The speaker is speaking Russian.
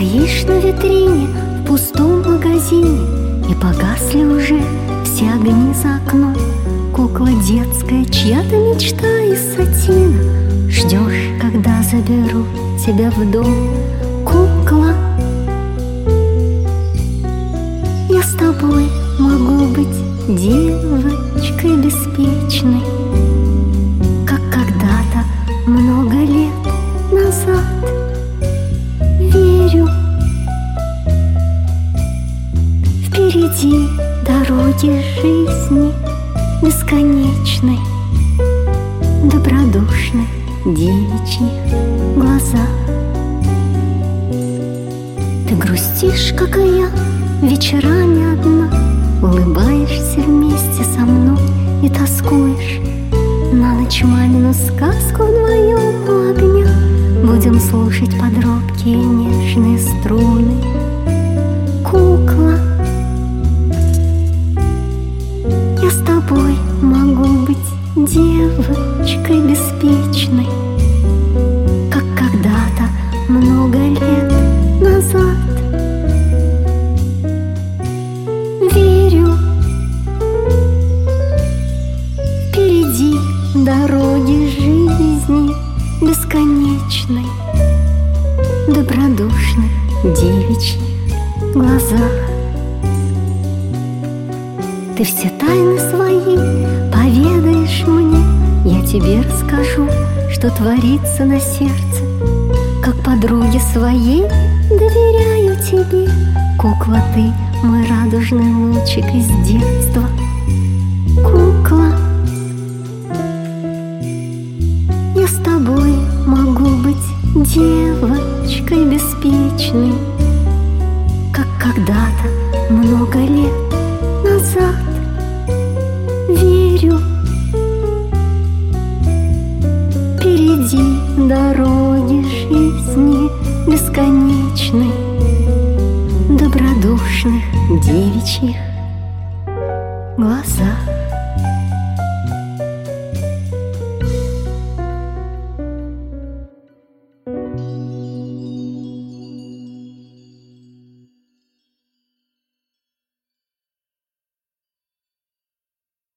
Стоишь на витрине в пустом магазине, и погасли уже все огни за окном. Кукла детская, чья-то мечта из сатина. Ждешь, когда заберут тебя в дом. Кукла, я с тобой могу быть девочкой беспечной, как когда-то много лет назад. Верю, впереди дороги жизни бесконечной, добродушных девичьих глазах. Ты грустишь, как и я, вечерами одна, улыбаешься вместе со мной и тоскуешь. На ночь мамину сказку вдвоем у огня будем слушать под робкие нежные струны. Кукла, я с тобой могу быть девочкой беспечной, как когда-то много лет назад. Верю, впереди дороги жизни бесконечной, добродушных девичьих глазах. Ты все тайны свои поведаешь мне, я тебе расскажу, что творится на сердце. Как подруге своей доверяю тебе, кукла, ты мой радужный лучик из детства. Кукла, я с тобой могу быть девочкой беспечной, как когда-то много лет назад. Верю, впереди дороги жизни бесконечной, добродушных девичьих глазах.